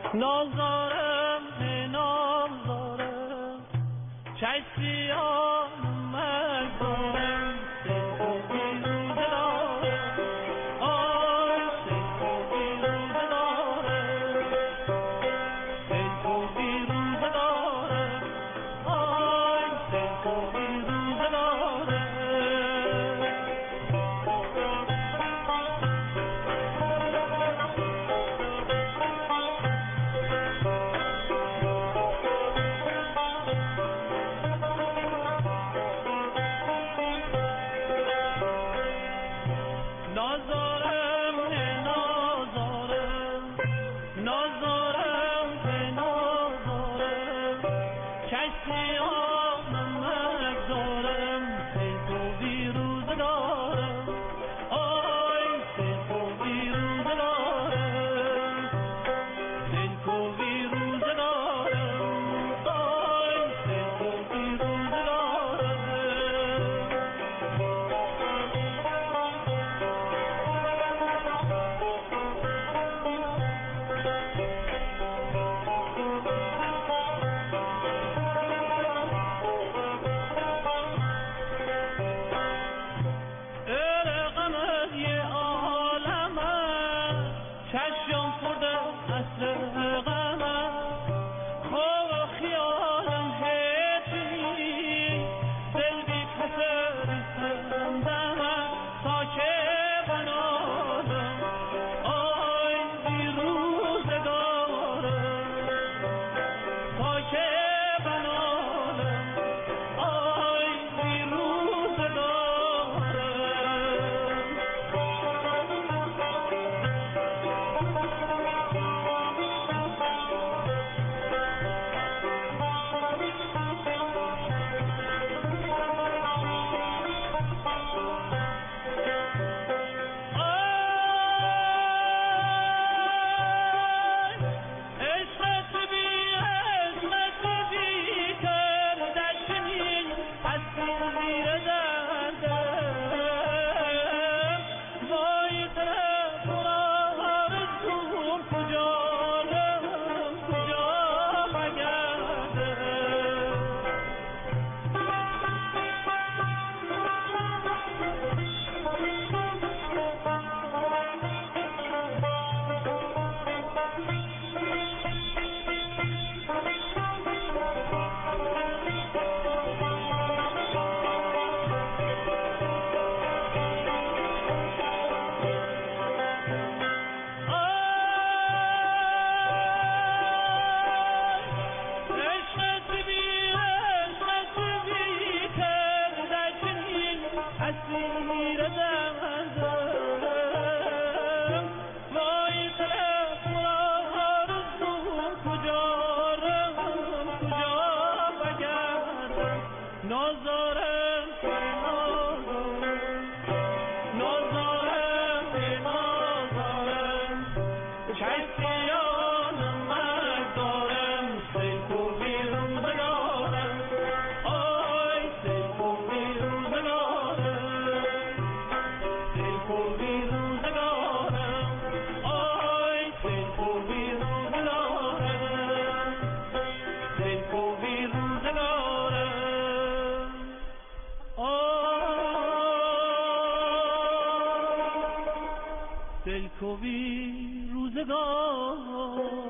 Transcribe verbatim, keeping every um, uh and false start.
نازارم نازارم چشیان مگذارم سپوی روزه دارم آی سپوی روزه دارم سپوی روزه دارم آی سپوی روزه دارم نازارم نازارم نازارم نازارم چشمیانم مگذارم سپوی روزه دارم آی سپوی روزه دارم سپوی روزه دارم آی سپوی روزه دارم چشم خورده اصل غمم خواب خیالم هیچی دل بی کسر سندمم تا که بنادم آی بی روزگارم تا که بنادم آی بی روزگارم اسیر دردم وای طرف آرزوم کجا رم کجا بگردم نازارم نازارم نازارم نازارم چشمیانم مگذارم سپوی روزه دارم آی سپوی روزه دارم سپوی روزه دارم آی سپوی روزه دارم سپوی روزه دارم آی سپوی روزگار